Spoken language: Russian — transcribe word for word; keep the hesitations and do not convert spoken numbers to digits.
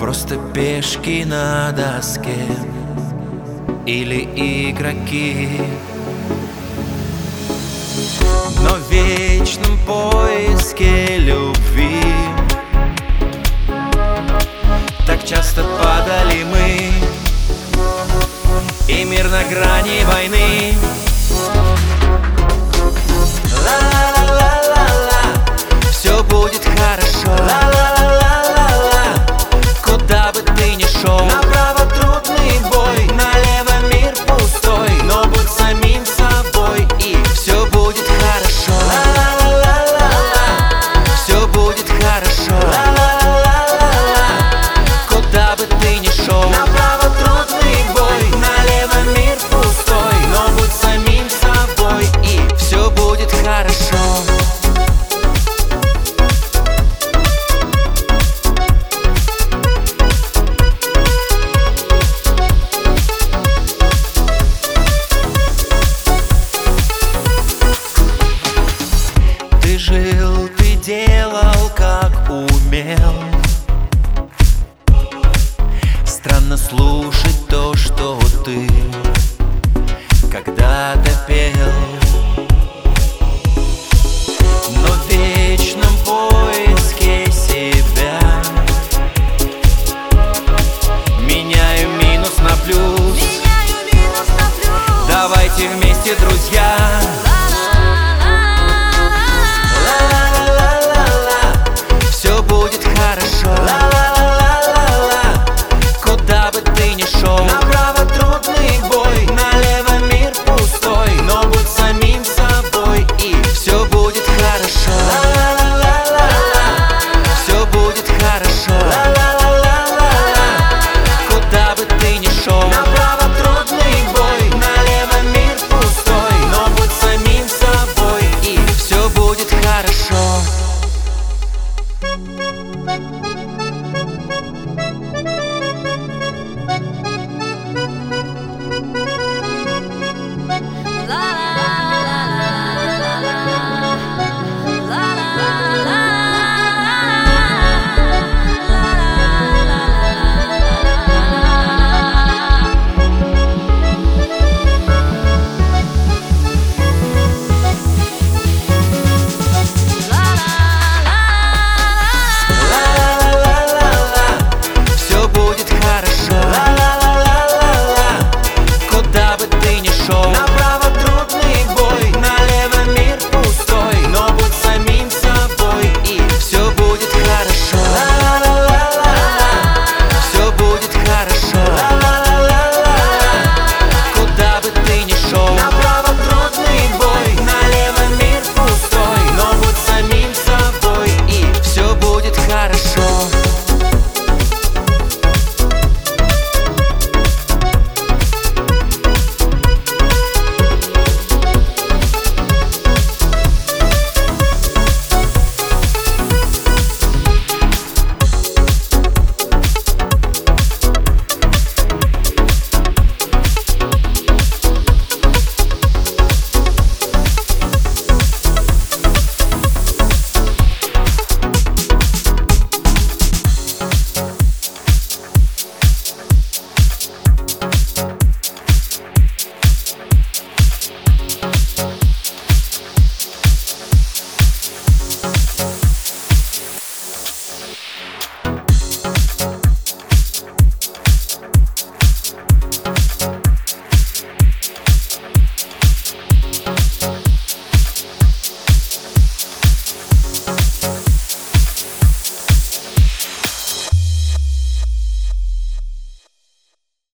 просто пешки на доске или игроки. Но в вечном поиске любви так часто падали мы, и мир на грани войны. Ла-ла-ла-ла-ла, все будет хорошо. Ла-ла-ла-ла-ла, куда бы ты ни шел. Направо трудный бой, налево мир пустой, но будь самим собой, и все будет хорошо. Ла-ла-ла-ла-ла, все будет хорошо. Ла-ла-ла-ла-ла, куда бы ты ни шел. Направо трудный бой, налево мир пустой, но будь самим собой, и все будет хорошо. Ты жил, ты делал, как умел. Странно слушать то, что ты когда-то пел. Но в вечном поиске себя меняю минус на плюс. Меняю минус на плюс. Давайте вместе, друзья,